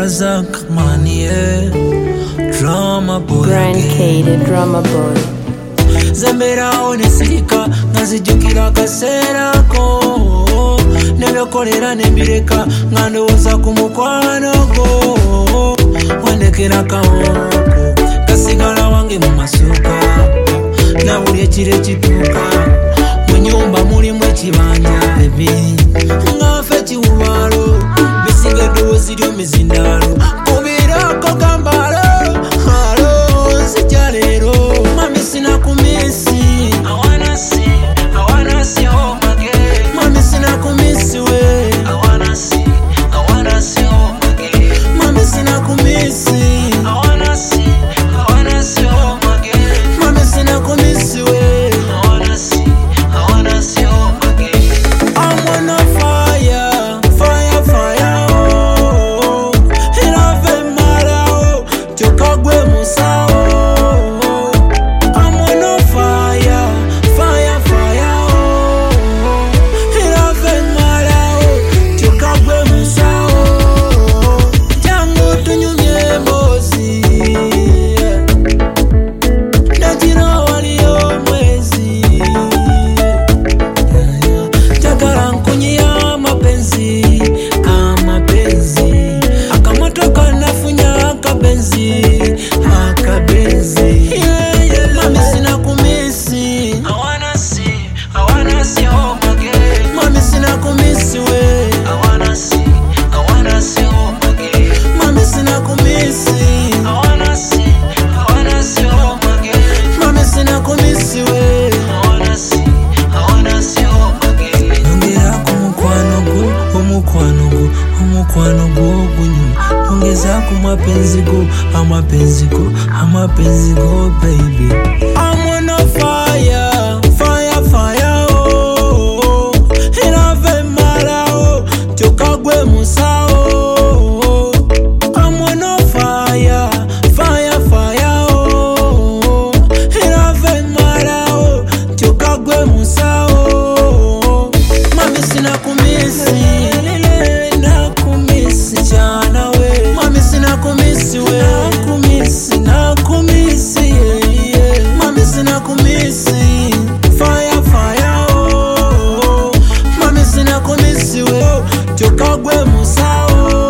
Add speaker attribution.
Speaker 1: Razak Manie, drama boy.
Speaker 2: Grand K, the drama boy.
Speaker 1: Zambera onesika, nazijukira kasera ko. Nebyokolera nembireka, ngandowoza ku mukwano go. Wandekera kawoko, kasigala wange mu masuka. Na buli ekiro ekituuka, mu nyumba mulimu ekibanja baby. Ngafe kiwuwalo, bisinga eddoboozi ly'omizindalo. Kubirako kambalo, halo nzija leero. Mami sinakumisi, I wanna see home again. Mami sinakumisi we, I wanna see home again. Mami sinakumisi, I wanna see home again. Mami sinakumisi we, I wanna see home again. I'm on a fire, oh. Irave mara oh, tukagwe musao. I'm on a fire, oh. Irave mara oh, tukagwe musao. Jangu tunyumye mbozi, najira waliyo mwezi. Jagara nkunyia mapenzi, amapenzi. Akamotoka nafunya akabenzi, akabenzi. Mami sinakumisi, I wanna see home again. Mami sinakumisi we, I wanna see home again. Mami sinakumisi, I wanna see home again. Mami sinakumisi we, I wanna see home again. Nongera ku mukwano go, omukwano go gunyuma. Nongeza ku amapenzi go baby. I'm on a fire, oh. Irave mara oh, tukagwe musao. I'm on a fire, oh. Irave mara oh, tukagwe musao. Mami sinakumisi, nakumisi jana we. Mami sinakumisi we, nakumisi yeah. Mami sinakumisi, fire oh. Mami sinakumisi we, tukagwe musao.